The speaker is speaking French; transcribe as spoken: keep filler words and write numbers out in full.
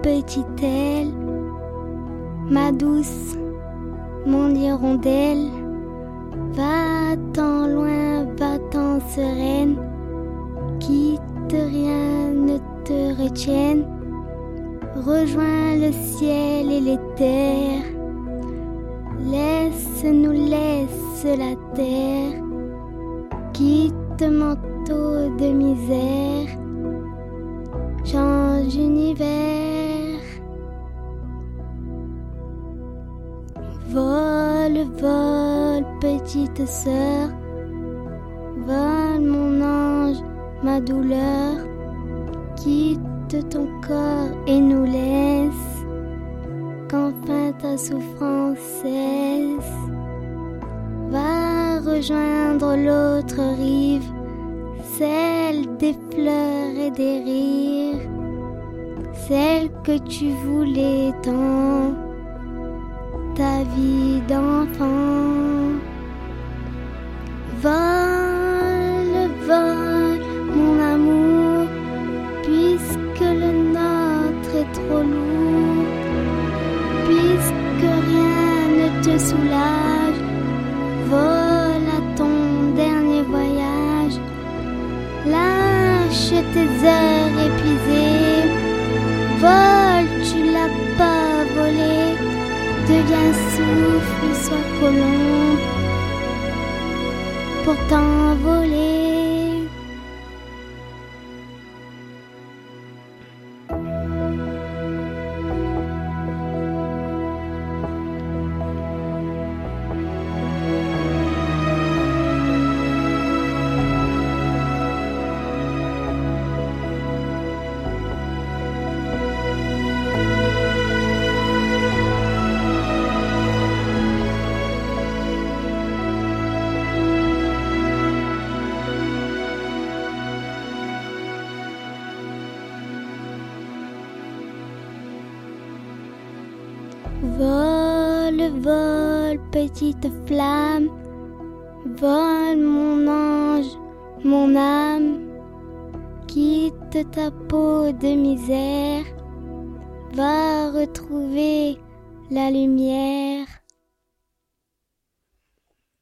petite aile, ma douce, mon hirondelle, va-t'en loin, va-t'en sereine, quitte rien ne te retienne, rejoins le ciel et les terres, laisse-nous, laisse la terre, quitte manteau de misère, change univers. Vole, vole, petite sœur, vole mon ange, ma douleur, quitte ton corps et nous laisse, qu'enfin ta souffrance cesse. Va rejoindre l'autre rive, celle des fleurs et des rires, celle que tu voulais tant, ta vie d'enfant. Vole, vole, mon amour, puisque le nôtre est trop lourd, puisque rien ne te soulage, vole à ton dernier voyage, lâche tes heures épuisées, vole, tu l'as pas volé, deviens souffle, sois colombe, pour t'envoler. Vole, vole, petite flamme, vole mon ange, mon âme, quitte ta peau de misère, va retrouver la lumière.